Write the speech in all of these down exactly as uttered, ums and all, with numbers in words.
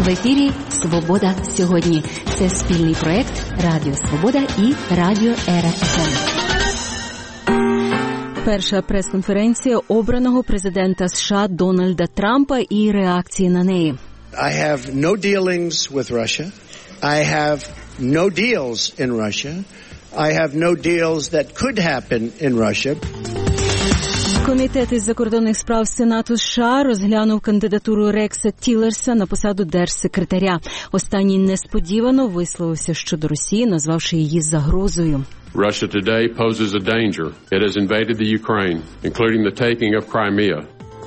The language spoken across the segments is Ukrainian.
В ефірі «Свобода сьогодні». Це спільний проект Радіо Свобода і Радіо Ера еф ем. Перша прес-конференція обраного президента США Дональда Трампа і реакції на неї. I have no dealings with Russia. I have no deals in Russia. I have no deals that could happen in Russia. Комітет із закордонних справ Сенату США розглянув кандидатуру Рекса Тіллерса на посаду держсекретаря. Останній несподівано висловився щодо Росії, назвавши її загрозою. Russia today poses a danger. It has invaded the Ukraine, including the taking of Crimea.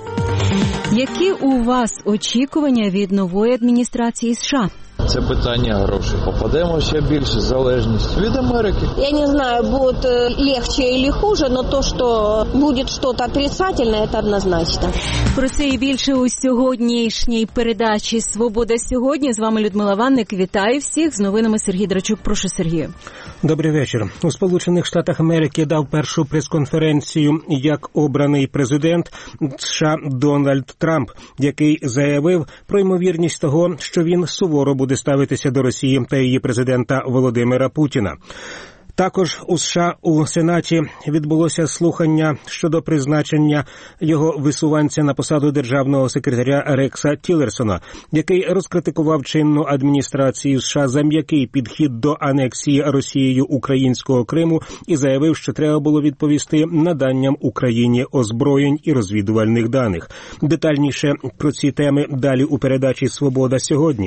Які у вас очікування від нової адміністрації США? Це питання грошей. Попадемо ще більше залежність від Америки. Я не знаю, буде легче или хуже, но то, що буде щось отрицательне, це однозначно. Про це і більше у сьогоднішній передачі «Свобода сьогодні». З вами Людмила Ванник. Вітаю всіх. З новинами Сергій Драчук. Прошу, Сергію. Добрий вечір. У Сполучених Штатах Америки дав першу прес-конференцію як обраний президент США Дональд Трамп, який заявив про ймовірність того, що він суворо буде ставитися до Росії та її президента Володимира Путіна. Також у США у Сенаті відбулося слухання щодо призначення його висуванця на посаду державного секретаря Рекса Тіллерсона, який розкритикував чинну адміністрацію США за м'який підхід до анексії Росією українського Криму і заявив, що треба було відповісти наданням Україні озброєнь і розвідувальних даних. Детальніше про ці теми далі у передачі «Свобода сьогодні».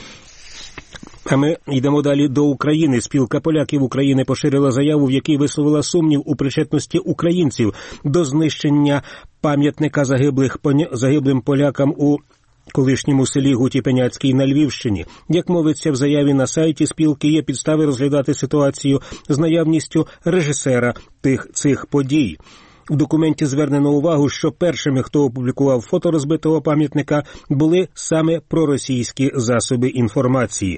А ми йдемо далі до України. Спілка поляків України поширила заяву, в якій висловила сумнів у причетності українців до знищення пам'ятника загиблих загиблим полякам у колишньому селі Гуті-Пеняцький на Львівщині. Як мовиться в заяві на сайті спілки, є підстави розглядати ситуацію з наявністю режисера тих цих подій. В документі звернено увагу, що першими, хто опублікував фото розбитого пам'ятника, були саме проросійські засоби інформації.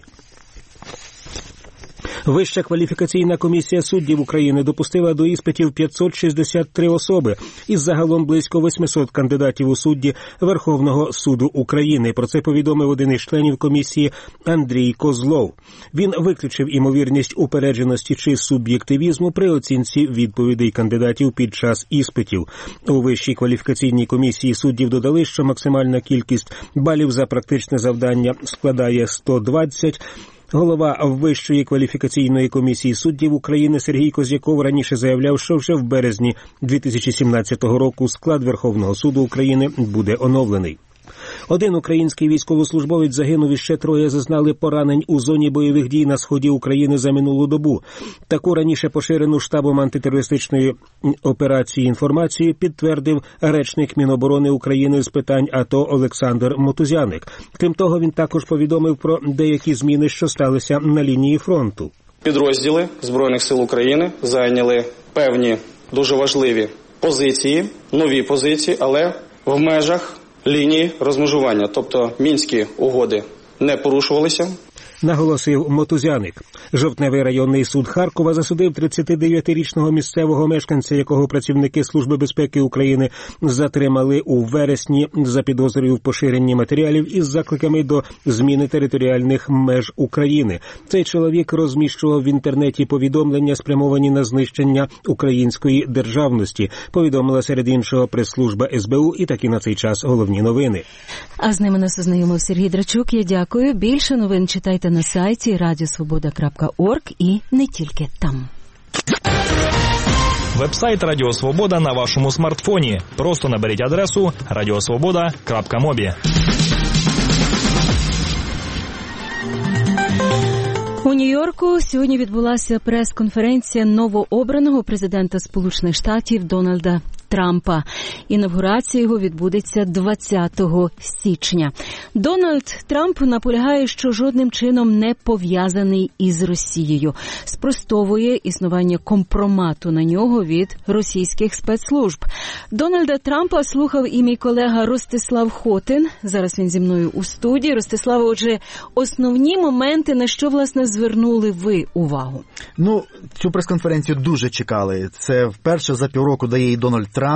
Вища кваліфікаційна комісія суддів України допустила до іспитів п'ятсот шістдесят три особи із загалом близько восьмисот кандидатів у судді Верховного суду України. Про це повідомив один із членів комісії Андрій Козлов. Він виключив імовірність упередженості чи суб'єктивізму при оцінці відповідей кандидатів під час іспитів. У Вищій кваліфікаційній комісії суддів додали, що максимальна кількість балів за практичне завдання складає сто двадцять. Голова Вищої кваліфікаційної комісії суддів України Сергій Козяков раніше заявляв, що вже в березні дві тисячі сімнадцятого року склад Верховного суду України буде оновлений. Один український військовослужбовець загинув і ще троє зазнали поранень у зоні бойових дій на сході України за минулу добу. Таку раніше поширену штабом антитерористичної операції інформацію підтвердив речник Міноборони України з питань АТО Олександр Мотузяник. Крім того, він також повідомив про деякі зміни, що сталися на лінії фронту. Підрозділи Збройних сил України зайняли певні дуже важливі позиції, нові позиції, але в межах лінії розмежування, тобто Мінські угоди не порушувалися. Наголосив Мотузяник. Жовтневий районний суд Харкова засудив тридцятидев'ятирічного місцевого мешканця, якого працівники Служби безпеки України затримали у вересні за підозрою в поширенні матеріалів із закликами до зміни територіальних меж України. Цей чоловік розміщував в інтернеті повідомлення, спрямовані на знищення української державності, повідомила серед іншого прес-служба ес бе у, і такі на цей час головні новини. А з ними нас ознайомив Сергій Драчук. Я дякую. Більше новин читайте на сайті радіо свобода крапка орг і не тільки там. Вебсайт Радіо Свобода на вашому смартфоні. Просто наберіть адресу радіосвобода крапка мобі. У Нью-Йорку сьогодні відбулася прес-конференція новообраного президента Сполучених Штатів Дональда Трампа. Інавгурація його відбудеться двадцятого січня. Дональд Трамп наполягає, що жодним чином не пов'язаний із Росією. Спростовує існування компромату на нього від російських спецслужб. Дональда Трампа слухав і мій колега Ростислав Хотин. Зараз він зі мною у студії. Ростиславе, отже, основні моменти, на що, власне, звернули ви увагу? Ну, цю прес-конференцію дуже чекали. Це вперше за півроку дає їй Дональд Трамп.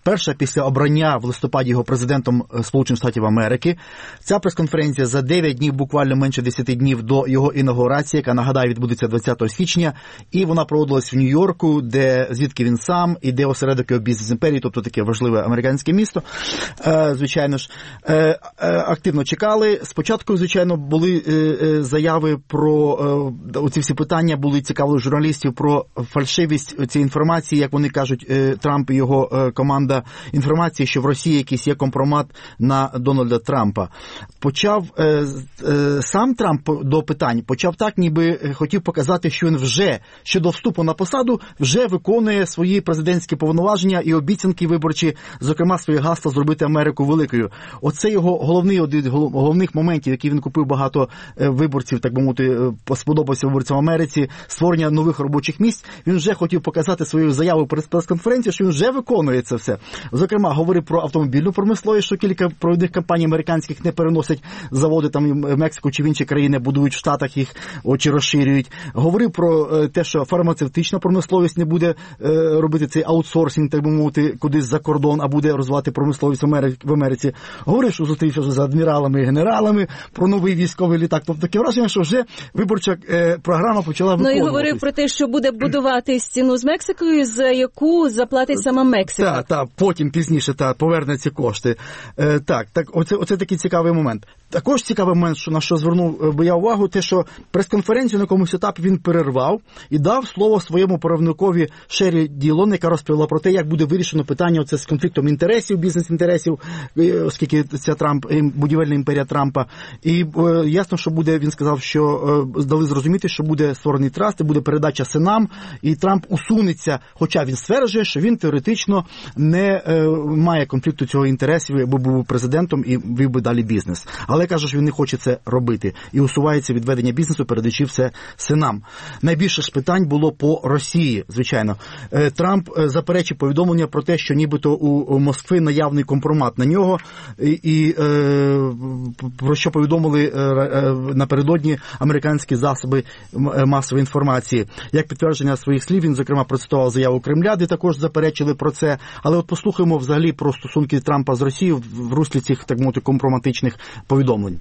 перша після обрання в листопаді його президентом Сполучених Штатів Америки. Ця прес-конференція за дев'ять днів, буквально менше десять днів до його інаугурації, яка, нагадаю, відбудеться двадцятого січня, і вона проводилась в Нью-Йорку, де, звідки він сам, і де осередок його бізнес-імперії, тобто таке важливе американське місто. Е, звичайно ж, е, е, активно чекали. Спочатку, звичайно, були е, е, заяви про, е, оці всі питання були цікавили журналістів про фальшивість цієї інформації, як вони кажуть, е, Трамп і його е, команда, інформації, що в Росії якийсь є компромат на Дональда Трампа. Почав е, е, сам Трамп до питань, почав так, ніби хотів показати, що він вже, щодо вступу на посаду, вже виконує свої президентські повноваження і обіцянки виборчі, зокрема своє гасло зробити Америку великою. Оце його головний, один з головних моментів, який він купив багато виборців, так би мовити, сподобався виборцям в Америці, створення нових робочих місць. Він вже хотів показати свою заяву перед прес-конференцією, що він вже виконує це все. Зокрема, говорив про автомобільну промисловість, що кілька провідних компаній американських не переносять заводи там в Мексику чи в інші країни, будують в Штатах їх, чи розширюють. Говорив про те, що фармацевтична промисловість не буде робити цей аутсорсинг, так би мовити, кудись за кордон, а буде розвивати промисловість в Америці. Говорив, що зустрівся з адміралами і генералами про новий військовий літак. Тобто таке враження, що вже виборча програма почала виконуватись. Ну і говорив про те, що буде будувати стіну з Мексикою, за яку заплатить сама Мексика. Так, так, потім пізніше та поверне ці кошти. Е, так, так, оце, оце такий цікавий момент. Також цікавий момент, що на що звернув би я увагу, те, що прес-конференцію на якомусь етапі він перервав і дав слово своєму правникові Шері Ділон, яка розповіла про те, як буде вирішено питання оце з конфліктом інтересів, бізнес-інтересів, оскільки ця Трамп, будівельна імперія Трампа. І е, ясно, що буде, він сказав, що е, дали зрозуміти, що буде створений траст, і буде передача синам, і Трамп усунеться, хоча він стверджує, що він теоретично не е, має конфлікту цього інтересів, аби був президентом і вів би далі бізнес. Але каже, що він не хоче це робити і усувається від ведення бізнесу, передаючи все синам. Найбільше ж питань було по Росії, звичайно. Е, Трамп заперечив повідомлення про те, що нібито у, у Москви наявний компромат на нього, і, і е, про що повідомили е, е, напередодні американські засоби масової інформації. Як підтвердження своїх слів, він, зокрема, процитував заяву Кремля, де також заперечили про це. Але от послухаємо взагалі про стосунки Трампа з Росією в руслі цих, так мовити, компроматичних повідомлень.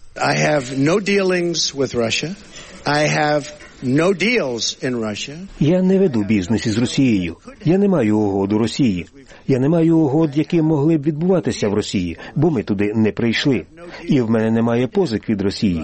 I have no dealings with Russia. I have no deals in Russia. Я не веду бізнес із Росією. Я не маю угод у Росії. Я не маю угод, які могли б відбуватися в Росії, бо ми туди не прийшли. І в мене немає позик від Росії.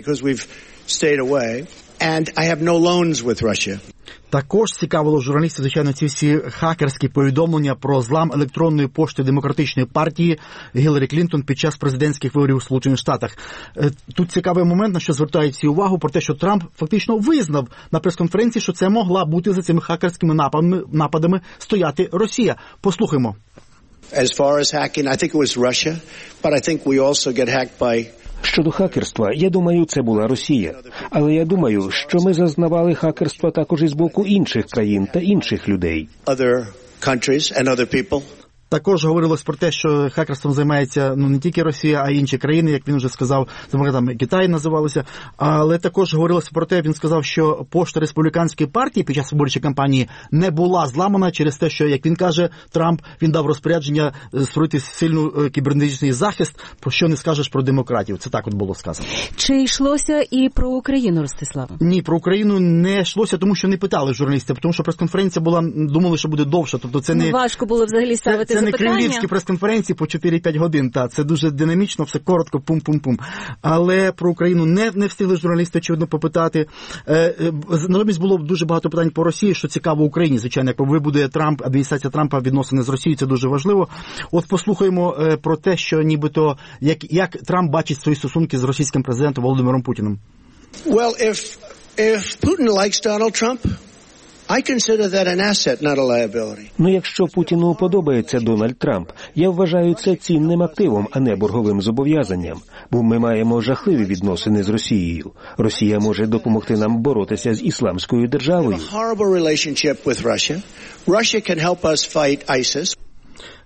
And I have no loans with Russia. Також цікавило журналістів, звичайно, ці всі хакерські повідомлення про злам електронної пошти Демократичної партії Гіларі Клінтон під час президентських виборів у Сполучених Штатах. Тут цікавий момент, на що звертають всі увагу, про те, що Трамп фактично визнав на прес-конференції, що це могла бути за цими хакерськими нападами, нападами стояти Росія. Послухаймо. As far as hacking, I think it was Russia, but I think we also get hacked by Щодо хакерства, я думаю, це була Росія. Але я думаю, що ми зазнавали хакерства також із боку інших країн та інших людей. Other countries and other people. Також говорилось про те, що хакерством займається ну не тільки Росія, а й інші країни, як він вже сказав, там Китай називалося. Але також говорилось про те, він сказав, що пошта республіканської партії під час виборчої кампанії не була зламана через те, що, як він каже, Трамп, він дав розпорядження створити сильний кібернетичний захист, про що не скажеш про демократів. Це так от було сказано. Чи йшлося і про Україну, Ростислава? Ні, про Україну не йшлося, тому що не питали журналістів, тому що прес-конференція була, думали, що буде довша. Тобто це не... Важко було взагалі ставити це, це запитання. Це не кремлівські прес-конференції по чотири-п'ять годин, та це дуже динамічно, все коротко, пум-пум-пум. Але про Україну не, не встигли журналісти, очевидно, попитати. Е, е, натомість було дуже багато питань по Росії, що цікаво Україні, звичайно, як вибудує Трамп, адміністрація Трампа відносини з Росією, це дуже важливо. От послухаємо е, про те, що нібито, як, як Трамп бачить свої стосунки з російським президентом Володимиром Путіним. Well, if, if Putin likes Donald Trump, I consider that an asset, not a liability. Ну, якщо Путіну подобається Дональд Трамп, я вважаю це цінним активом, а не борговим зобов'язанням. Бо ми маємо жахливі відносини з Росією. Росія може допомогти нам боротися з ісламською державою. We have a horrible relationship with Russia. Russia can help us fight ISIS.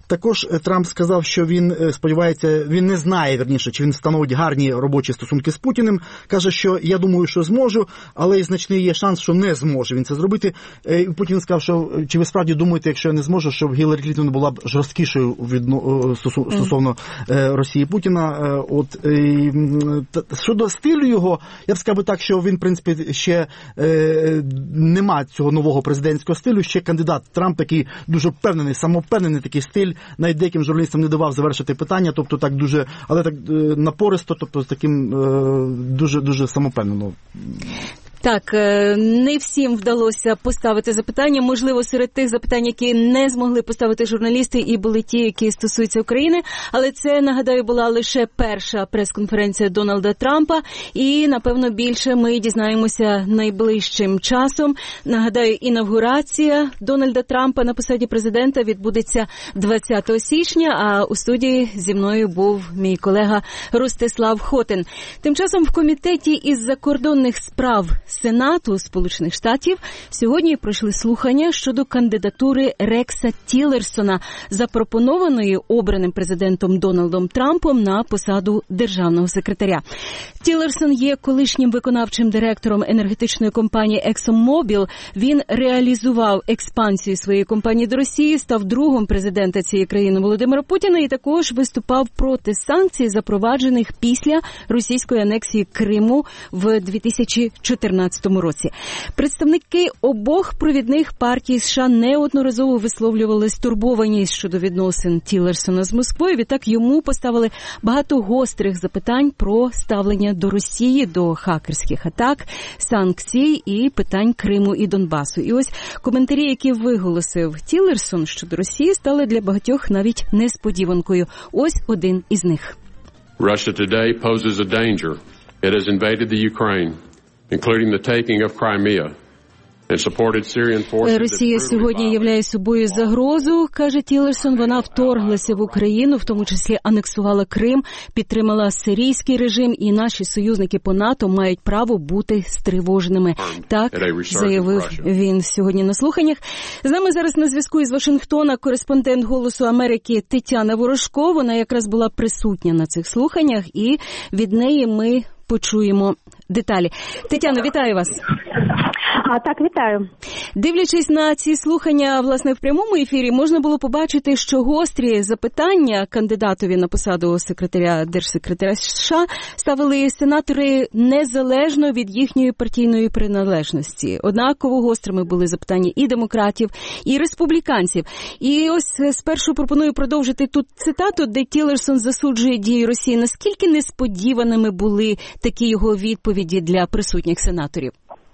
Також Трамп сказав, що він сподівається, він не знає, верніше, чи він встановить гарні робочі стосунки з Путіним. Каже, що я думаю, що зможу, але і значний є шанс, що не зможе він це зробити. Путін сказав, що чи ви справді думаєте, якщо я не зможу, що Гіларі Клінтон була б жорсткішою відно, стосовно Росії Путіна. От щодо стилю його, я б сказав так, що він, в принципі, ще нема цього нового президентського стилю, ще кандидат Трамп такий дуже впевнений, самовпевнений такий стиль, навіть деяким журналістам не давав завершити питання, тобто так дуже, але так напористо, тобто з таким дуже дуже самовпевнено. Так, не всім вдалося поставити запитання. Можливо, серед тих запитань, які не змогли поставити журналісти, і були ті, які стосуються України. Але це, нагадаю, була лише перша прес-конференція Дональда Трампа. І, напевно, більше ми дізнаємося найближчим часом. Нагадаю, інавгурація Дональда Трампа на посаді президента відбудеться двадцятого січня, а у студії зі мною був мій колега Ростислав Хотин. Тим часом в Комітеті із закордонних справ Сенату Сполучених Штатів сьогодні пройшли слухання щодо кандидатури Рекса Тіллерсона, запропонованої обраним президентом Дональдом Трампом на посаду державного секретаря. Тіллерсон є колишнім виконавчим директором енергетичної компанії ExxonMobil. Він реалізував експансію своєї компанії до Росії, став другом президента цієї країни Володимира Путіна і також виступав проти санкцій, запроваджених після російської анексії Криму в дві тисячі чотирнадцятому році. Представники обох провідних партій США неодноразово висловлювали стурбованість щодо відносин Тіллерсона з Москвою. Відтак йому поставили багато гострих запитань про ставлення до Росії, до хакерських атак, санкцій і питань Криму і Донбасу. І ось коментарі, які виголосив Тіллерсон щодо Росії, стали для багатьох навіть несподіванкою. Ось один із них. Russia today poses a danger. It has invaded the Ukraine, including the taking of Crimea. Росія сьогодні являє собою загрозу, каже Тіллерсон. Вона вторглася в Україну, в тому числі анексувала Крим, підтримала сирійський режим, і наші союзники по НАТО мають право бути стривоженими. Так заявив він сьогодні на слуханнях. З нами зараз на зв'язку із Вашингтона кореспондент «Голосу Америки» Тетяна Ворожко. Вона якраз була присутня на цих слуханнях, і від неї ми почуємо деталі. Тетяно, вітаю вас. А, так, вітаю. Дивлячись на ці слухання, власне, в прямому ефірі, можна було побачити, що гострі запитання кандидатові на посаду секретаря, держсекретаря США ставили сенатори незалежно від їхньої партійної приналежності. Однаково гострими були запитання і демократів, і республіканців. І ось спершу пропоную продовжити тут цитату, де Тіллерсон засуджує дії Росії. Наскільки несподіваними були такі його відповіді для присутніх сенаторів?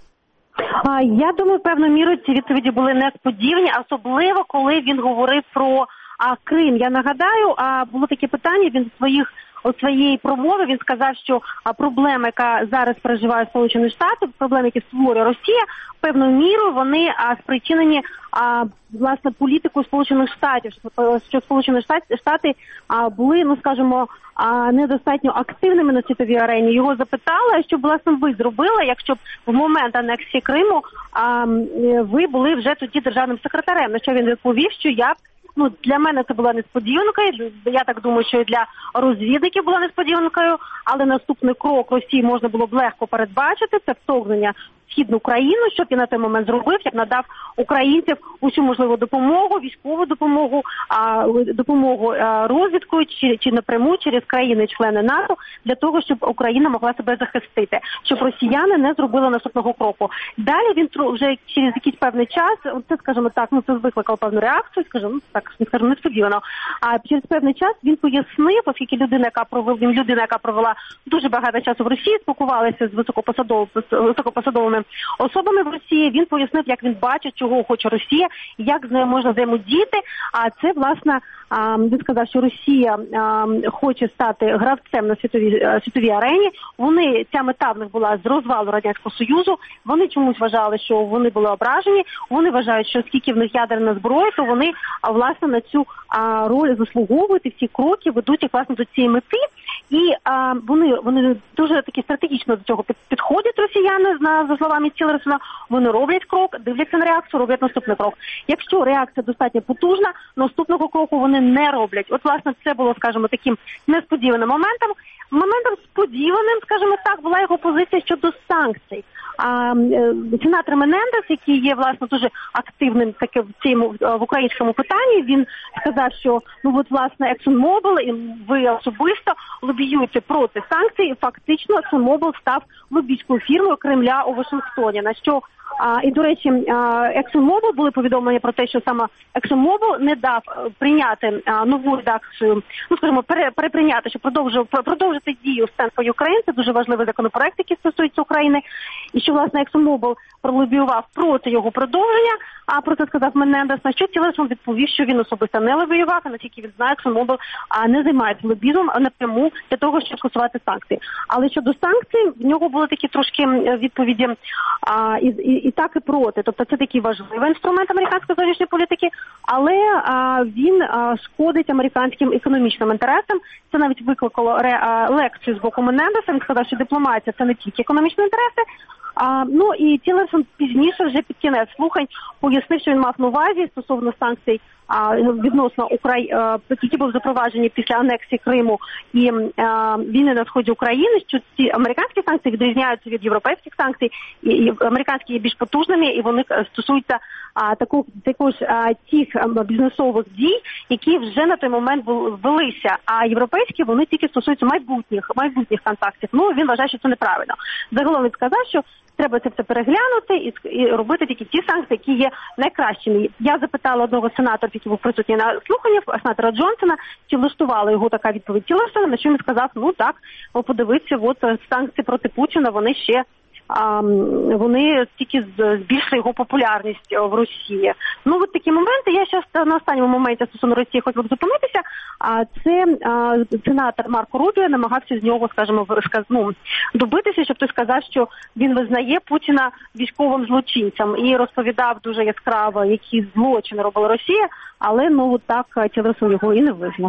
Я думаю, певною мірою ці відповіді були несподівані, особливо коли він говорив про а, Крим. Я нагадаю, а, було таке питання, він в своїх у своїй промові він сказав, що а, проблема, яка зараз переживає Сполучені Штати, проблеми, які створює Росія, певною мірою вони а, спричинені а, власне політикою Сполучених Штатів, що, що Сполучені Штати, Штати а, були, ну скажімо, а, недостатньо активними на світовій арені. Його запитали, що б, власне, ви зробили, якщо б в момент анексії Криму а, ви були вже тоді державним секретарем. На що він відповів, що я б Ну, для мене це була несподіванкою, я так думаю, що і для розвідників була несподіванкою, але наступний крок Росії можна було б легко передбачити, це вторгнення в східну країну, що б він на той момент зробив, як надав українців усю можливу допомогу, військову допомогу, допомогу розвідкою чи, чи напряму через країни-члени НАТО, для того, щоб Україна могла себе захистити, щоб росіяни не зробили наступного кроку. Далі він вже через якийсь певний час, це, скажімо так, ну це викликав певну реакцію, скажімо, так, скажімо, несподівано, а через певний час він пояснив, оскільки людина, яка провела, людина, яка провела дуже багато часу в Росії, спілкувалася з високопосадовими, високопосадовими особами в Росії, він пояснив, як він бачить, чого хоче Росія, як з нею можна взаємодіяти, а це, власне, він сказав, що Росія хоче стати гравцем на світовій, світовій арені. Вони, ця мета в них була з розвалу Радянського Союзу, вони чомусь вважали, що вони були ображені, вони вважають, що оскільки в них ядерна зброя, то вони, власне, на цю роль заслуговують, і всі кроки ведуть їх, власне, до цієї мети. І а, вони, вони дуже такі стратегічно до цього підходять, росіяни, за словами Тілерсона. Вони роблять крок, дивляться на реакцію, роблять наступний крок. Якщо реакція достатньо потужна, наступного кроку вони не роблять. От, власне, це було, скажімо, таким несподіваним моментом. Моментом сподіваним, скажімо так, була його позиція щодо санкцій. А сенатор Менендес, який є, власне, дуже активним таки в цьому в українському питанні, він сказав, що ну от, власне, ExxonMobil і ви особисто лобіюєте проти санкцій, і фактично ExxonMobil став лобійською фірмою Кремля у Вашингтоні, на що А, і, до речі, ExxonMobil були повідомлення про те, що саме ExxonMobil не дав прийняти а, нову редакцію, ну, скажімо, пере, переприйняти, щоб продовжив, продовжити дію Stand for Ukraine. Це дуже важливий законопроект, який стосується України. І що, власне, ExxonMobil пролобіював проти його продовження, а про це сказав Менендес, на що Тілерсон відповів, що він особисто не лобіював, а наскільки він знає, ExxonMobil не займається лобізмом напряму для того, щоб скасувати санкції. Але щодо санкцій, в нього були такі трошки відповіді а, і, і, і так, і проти. Тобто це такий важливий інструмент американської зовнішньої політики, але а, він а, шкодить американським економічним інтересам. Це навіть викликало ре, а, лекцію з боку Менендеса. Він сказав, що дипломатія – це не тільки економічні інтереси. А, ну і Тілерсон пізніше, вже під кінець слухань, пояснив, що він мав на увазі стосовно санкцій а, відносно України, які були запроваджені після анексії Криму і а, війни на сході України, що ці американські санкції відрізняються від європейських санкцій, і, і американські є більш потужними, і вони стосуються а, таку, також а, тих а, бізнесових дій, які вже на той момент велися, а європейські вони тільки стосуються майбутніх, майбутніх контактів. Ну, він вважає, що це неправильно. Загалом він сказав, що треба це все переглянути і, і робити тільки ті санкції, які є найкращими. Я запитала одного сенатора, який був присутній на слуханнях, сенатора Джонсона, чи влаштувала його така відповідь Тілерсона, на що він сказав, ну так, подивіться, от санкції проти Путіна, вони ще а, вони тільки збільшили його популярність в Росії. Ну, от такі моменти. Я зараз на останньому моменті стосовно Росії хотіла б зупинитися. А це а, сенатор Марко Рубіо намагався з нього, скажімо, ну, добитися, щоб той сказав, що він визнає Путіна військовим злочинцем і розповідав дуже яскраво, які злочини робила Росія, але, ну, так Тілерсон його і не визнав.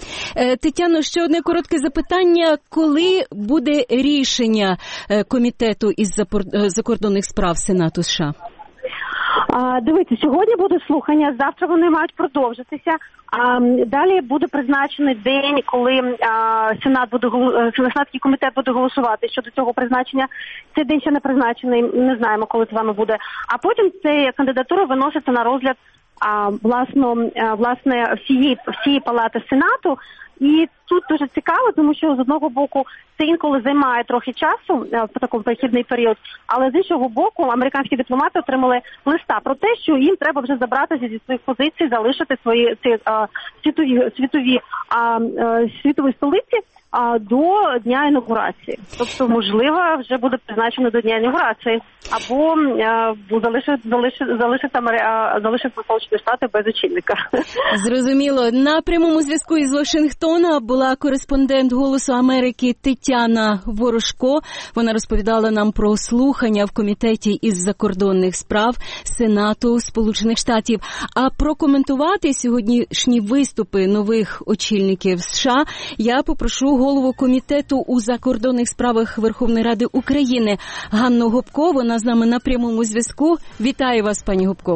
Тетяно, ще одне коротке запитання. Коли буде рішення Комітету із закордонних справ Сенату США? А, дивіться, сьогодні буде слухання, завтра вони мають продовжитися. А далі буде призначений день, коли а, Сенат буде Сенатський комітет буде голосувати щодо цього призначення. Цей день ще не призначений, не знаємо, коли це вами буде. А потім ця кандидатура виноситься на розгляд а, власно, а, власне всієї всієї палати Сенату. І тут дуже цікаво, тому що з одного боку це інколи займає трохи часу в такому перехідний період, але з іншого боку американські дипломати отримали листа про те, що їм треба вже забратися зі своїх позицій, залишити свої ці а, світові світові а, світові столиці а, до дня інаугурації. Тобто, можливо, вже буде призначено до дня інаугурації, або залишити залишити залишити залишити Сполучені Штати без очільника. Зрозуміло. На прямому зв'язку із Вашингтона була кореспондент «Голосу Америки» Тетяна Ворожко. Вона розповідала нам про слухання в Комітеті із закордонних справ Сенату Сполучених Штатів. А прокоментувати сьогоднішні виступи нових очільників США я попрошу голову Комітету у закордонних справах Верховної Ради України Ганну Гопко. Вона з нами на прямому зв'язку. Вітаю вас, пані Гопко.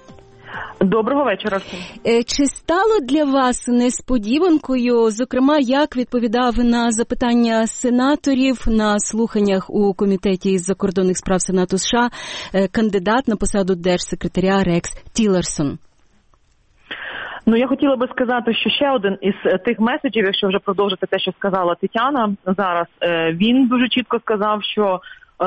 Доброго вечора. Чи стало для вас несподіванкою, зокрема, як відповідав на запитання сенаторів на слуханнях у Комітеті із закордонних справ Сенату США кандидат на посаду держсекретаря Рекс Тілерсон? Ну, я хотіла би сказати, що ще один із тих меседжів, якщо вже продовжити те, що сказала Тетяна зараз, він дуже чітко сказав, що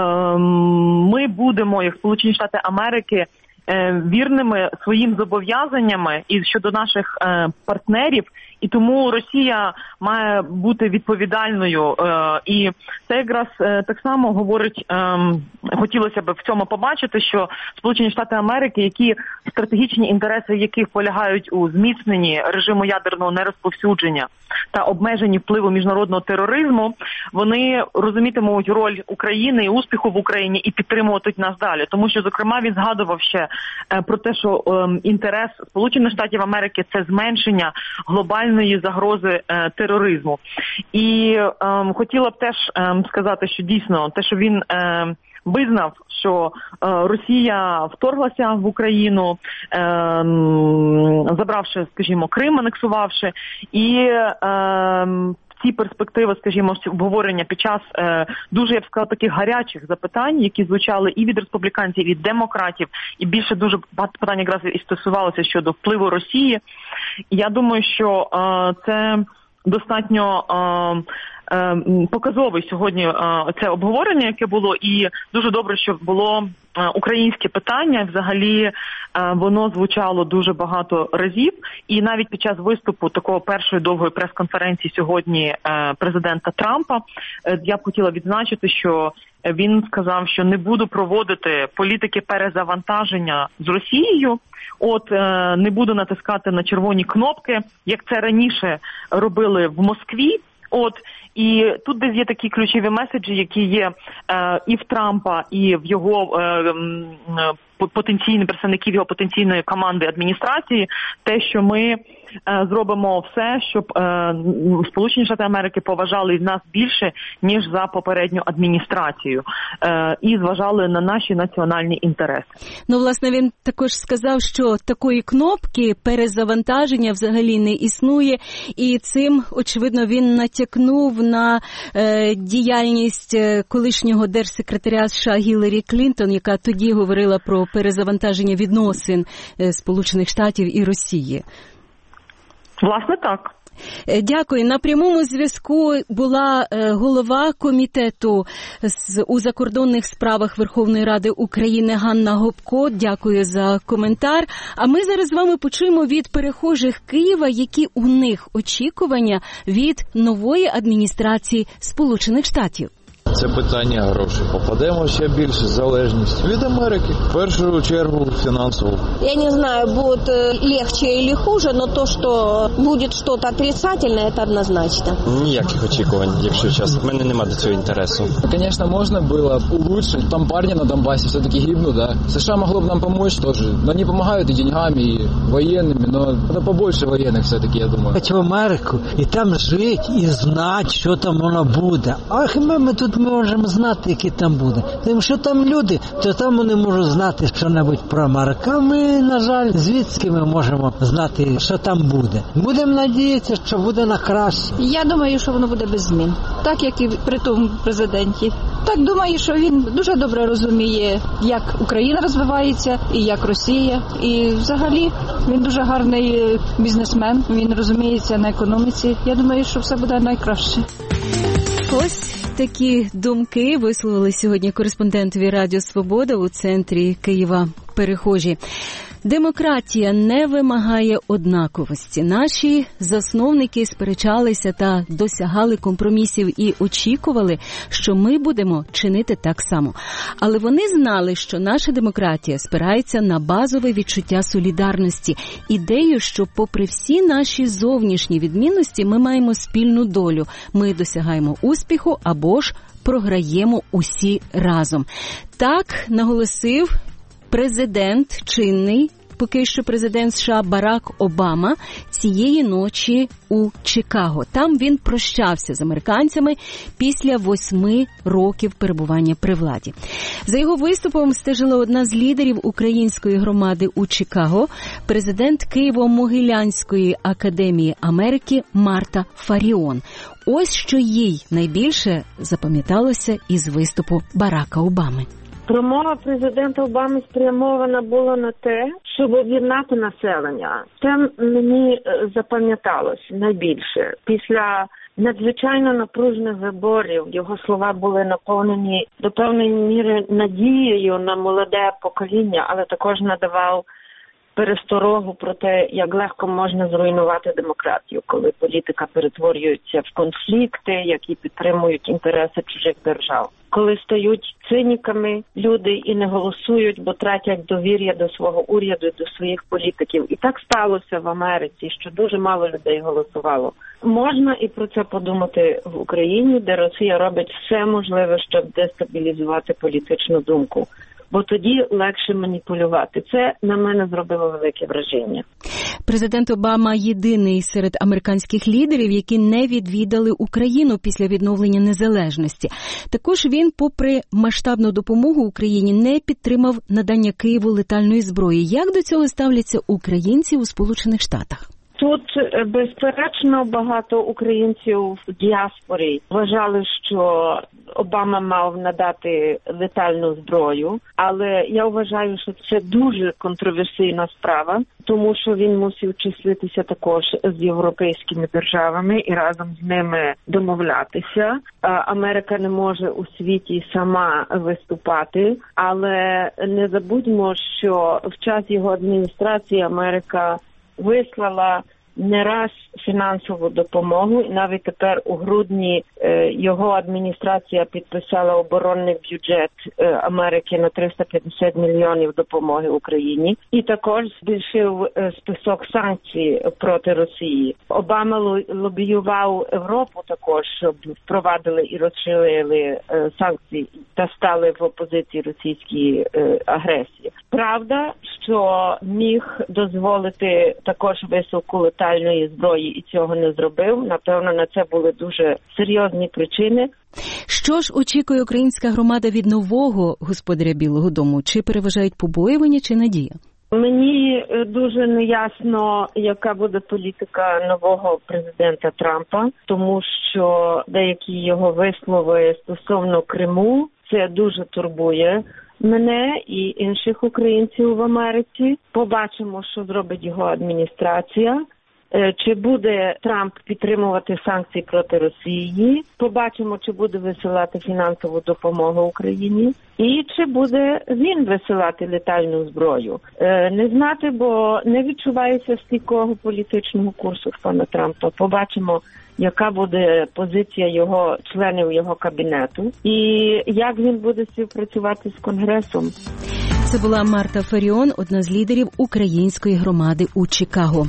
ми будемо, як Сполучені Штати Америки, вірними своїм зобов'язаннями і щодо наших е, партнерів, і тому Росія має бути відповідальною. Е, і це якраз е, так само говорить, е, хотілося б в цьому побачити, що Сполучені Штати Америки, які стратегічні інтереси яких полягають у зміцненні режиму ядерного нерозповсюдження та обмеженні впливу міжнародного тероризму, вони розумітимуть роль України і успіху в Україні і підтримуватимуть нас далі. Тому що, зокрема, він згадував ще про те, що е, інтерес Сполучених Штатів Америки – це зменшення глобального реальної загрози е, тероризму. І е, хотіла б теж е, сказати, що дійсно те, що він е, визнав, що е, Росія вторглася в Україну, е, забравши, скажімо, Крим, анексувавши, і е, ці перспективи, скажімо, обговорення під час е, дуже, я б сказала, таких гарячих запитань, які звучали і від республіканців, і від демократів, і більше дуже багато питань якраз і стосувалося щодо впливу Росії. І я думаю, що е, це достатньо е, е, показовий сьогодні е, це обговорення, яке було, і дуже добре, що було е, українське питання, взагалі е, воно звучало дуже багато разів, і навіть під час виступу такого першої довгої прес-конференції сьогодні е, президента Трампа, е, я б хотіла відзначити, що він сказав, що не буду проводити політики перезавантаження з Росією, от е, не буду натискати на червоні кнопки, як це раніше робили в Москві. От, і тут десь є такі ключові меседжі, які є е, і в Трампа, і в його е, потенційних представників його потенційної команди адміністрації, те, що ми е, зробимо все, щоб е, Сполучені Штати Америки поважали нас більше, ніж за попередню адміністрацію, е, і зважали на наші національні інтереси. Ну, власне, він також сказав, що такої кнопки перезавантаження взагалі не існує, і цим, очевидно, він натякнув на е, діяльність колишнього держсекретаря США Гіларі Клінтон, яка тоді говорила про перезавантаження відносин е, Сполучених Штатів і Росії. Власне, так. Дякую. На прямому зв'язку була голова комітету у закордонних справах Верховної Ради України Ганна Гопко. Дякую за коментар. А ми зараз з вами почуємо від перехожих Києва, які у них очікування від нової адміністрації Сполучених Штатів. Це питання грошей. Попадемо ще більше залежність від Америки. В першу чергу фінансово. Я не знаю, будет легче или хуже, но то, что будет что-то отрицательное, это однозначно. Ніяких очікувань, якщо чесно. В мене нема до цього інтересу. Конечно, можно было улучшить. Там парни на Донбассе все-таки гибнут, да. США могло бы нам помочь тоже. Но они помогают и деньгами, и военными, но надо побольше военных все-таки, я думаю. Хочу в Америку і там жити, і знати, що там воно буде. А ми, ми тут ми можемо знати, які там буде. Тому що там люди, то там вони можуть знати що-небудь про Америку. А ми, на жаль, звідки ми можемо знати, що там буде. Будемо надіятися, що буде на краще. Я думаю, що воно буде без змін. Так, як і при тому президенті. Так, думаю, що він дуже добре розуміє, як Україна розвивається, і як Росія. І взагалі він дуже гарний бізнесмен, він розуміється на економіці. Я думаю, що все буде найкраще. Ось такі думки висловили сьогодні кореспондентові Радіо Свобода у центрі Києва перехожі. Демократія не вимагає однаковості. Наші засновники сперечалися та досягали компромісів і очікували, що ми будемо чинити так само. Але вони знали, що наша демократія спирається на базове відчуття солідарності, ідею, що попри всі наші зовнішні відмінності ми маємо спільну долю. Ми досягаємо успіху або ж програємо усі разом. Так наголосив президент чинний, поки що президент США Барак Обама цієї ночі у Чикаго. Там він прощався з американцями після восьми років перебування при владі. За його виступом стежила одна з лідерів української громади у Чикаго, президент Києво-Могилянської академії Америки Марта Фаріон. Ось що їй найбільше запам'яталося із виступу Барака Обами. Промова президента Обами спрямована була на те, щоб об'єднати населення. Це мені запам'яталось найбільше. Після надзвичайно напружених виборів його слова були наповнені до певної міри надією на молоде покоління, але також надавав пересторогу про те, як легко можна зруйнувати демократію, коли політика перетворюється в конфлікти, які підтримують інтереси чужих держав. Коли стають циніками люди і не голосують, бо тратять довір'я до свого уряду, до своїх політиків. І так сталося в Америці, що дуже мало людей голосувало. Можна і про це подумати в Україні, де Росія робить все можливе, щоб дестабілізувати політичну думку. Бо тоді легше маніпулювати. Це на мене зробило велике враження. Президент Обама єдиний серед американських лідерів, які не відвідали Україну після відновлення незалежності. Також він, попри масштабну допомогу Україні, не підтримав надання Києву летальної зброї. Як до цього ставляться українці у Сполучених Штатах? Тут, безперечно, багато українців в діаспорі вважали, що Обама мав надати летальну зброю, але я вважаю, що це дуже контроверсійна справа, тому що він мусив числитися також з європейськими державами і разом з ними домовлятися. Америка не може у світі сама виступати, але не забудьмо, що в час його адміністрації Америка вислала не раз фінансову допомогу, і навіть тепер у грудні е, його адміністрація підписала оборонний бюджет е, Америки на триста п'ятдесят мільйонів допомоги Україні. І також збільшив е, список санкцій проти Росії. Обама лобіював Європу також, щоб впровадили і розширили е, санкції та стали в опозиції російській е, агресії. Правда, що міг дозволити також висилку летальної зброї і цього не зробив. Напевно, на це були дуже серйозні причини. Що ж очікує українська громада від нового господаря Білого дому? Чи переважають побоювання, чи надія? Мені дуже неясно, яка буде політика нового президента Трампа, тому що деякі його вислови стосовно Криму, це дуже турбує мене і інших українців в Америці. Побачимо, що зробить його адміністрація. Чи буде Трамп підтримувати санкції проти Росії? Побачимо, чи буде висилати фінансову допомогу Україні. І чи буде він висилати летальну зброю? Не знати, бо не відчувається стійкого політичного курсу пана Трампа. Побачимо, яка буде позиція його членів його кабінету і як він буде співпрацювати з Конгресом. Це була Марта Фаріон, одна з лідерів української громади у Чикаго.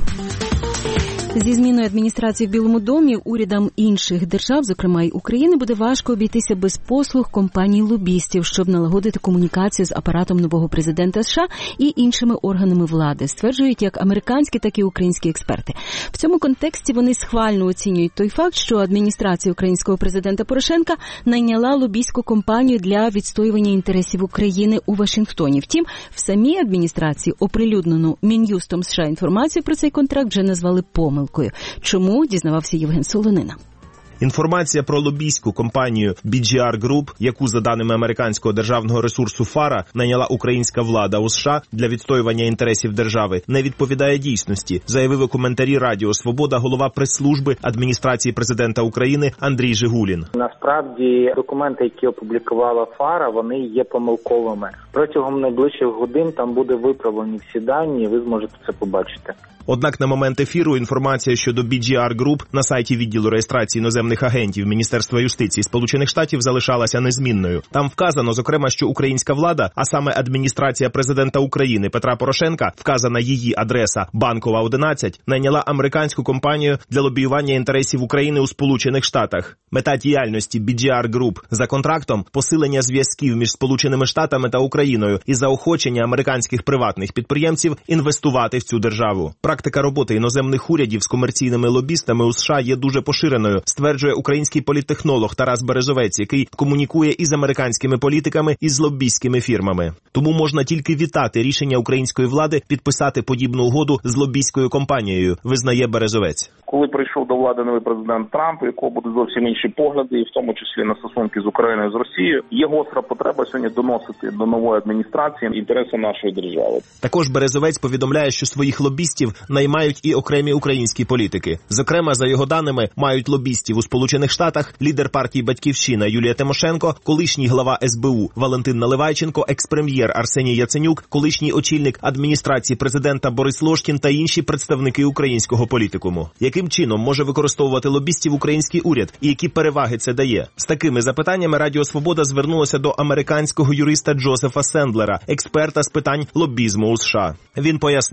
Зі зміною адміністрації в Білому домі урядам інших держав, зокрема й України, буде важко обійтися без послуг компаній-лобістів, щоб налагодити комунікацію з апаратом нового президента США і іншими органами влади, стверджують як американські, так і українські експерти. В цьому контексті вони схвально оцінюють той факт, що адміністрація українського президента Порошенка найняла лобістську компанію для відстоювання інтересів України у Вашингтоні. Втім, в самій адміністрації оприлюднену Мін'юстом США інформацію про цей контракт вже назвали помилкою. Чому, дізнавався Євген Солонина. Інформація про лобійську компанію бі джі ар Group, яку, за даними американського державного ресурсу Фара, найняла українська влада у США для відстоювання інтересів держави, не відповідає дійсності, заявив у коментарі Радіо Свобода голова прес-служби адміністрації президента України Андрій Жигулін. Насправді, документи, які опублікувала Фара, вони є помилковими. Протягом найближчих годин там буде виправлені всі дані, і ви зможете це побачити. Однак на момент ефіру інформація щодо бі джі ар Group на сайті відділу реєстрації іноземних агентів Міністерства юстиції Сполучених Штатів залишалася незмінною. Там вказано, зокрема, що українська влада, а саме адміністрація президента України Петра Порошенка, вказана її адреса Банкова одинадцять, найняла американську компанію для лобіювання інтересів України у Сполучених Штатах. Мета діяльності бі джі ар Group за контрактом – посилення зв'язків між Сполученими Штатами та Україною і заохочення американських приватних підприємців інвестувати в цю державу. Практика роботи іноземних урядів з комерційними лобістами у США є дуже поширеною, стверджує український політтехнолог Тарас Березовець, який комунікує із американськими політиками і з лобістськими фірмами. Тому можна тільки вітати рішення української влади підписати подібну угоду з лобістською компанією, визнає Березовець. Коли прийшов до влади новий президент Трамп, у якого будуть зовсім інші погляди, і в тому числі на стосунки з Україною, з Росією, є гостра потреба сьогодні доносити до нової адміністрації інтереси нашої держави. Також Березовець повідомляє, що своїх лобістів наймають і окремі українські політики. Зокрема, за його даними, мають лобістів у Сполучених Штатах лідер партії «Батьківщина» Юлія Тимошенко, колишній глава ес бе у Валентин Наливайченко, екс-прем'єр Арсеній Яценюк, колишній очільник адміністрації президента Борис Лошкін та інші представники українського політикуму. Яким чином може використовувати лобістів український уряд і які переваги це дає? З такими запитаннями Радіо Свобода звернулося до американського юриста Джозефа Сендлера, експерта з питань лобізму у США. Він пояснив.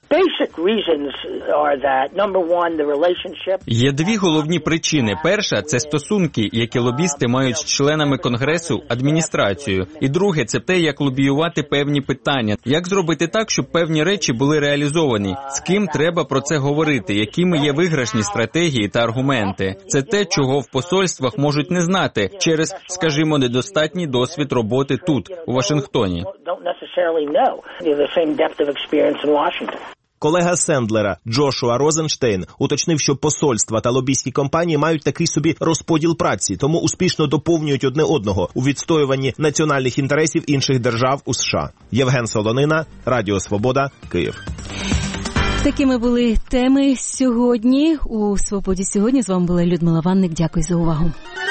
Є дві головні причини. Перша – це стосунки, які лобісти мають з членами Конгресу, адміністрацією. І друге – це те, як лобіювати певні питання. Як зробити так, щоб певні речі були реалізовані? З ким треба про це говорити? Якими є виграшні стратегії та аргументи? Це те, чого в посольствах можуть не знати через, скажімо, недостатній досвід роботи тут, у Вашингтоні. Колега Сендлера Джошуа Розенштейн уточнив, що посольства та лобійські компанії мають такий собі розподіл праці, тому успішно доповнюють одне одного у відстоюванні національних інтересів інших держав у США. Євген Солонина, Радіо Свобода, Київ. Такими були теми сьогодні у «Свободі сьогодні». З вами була Людмила Ванник. Дякую за увагу.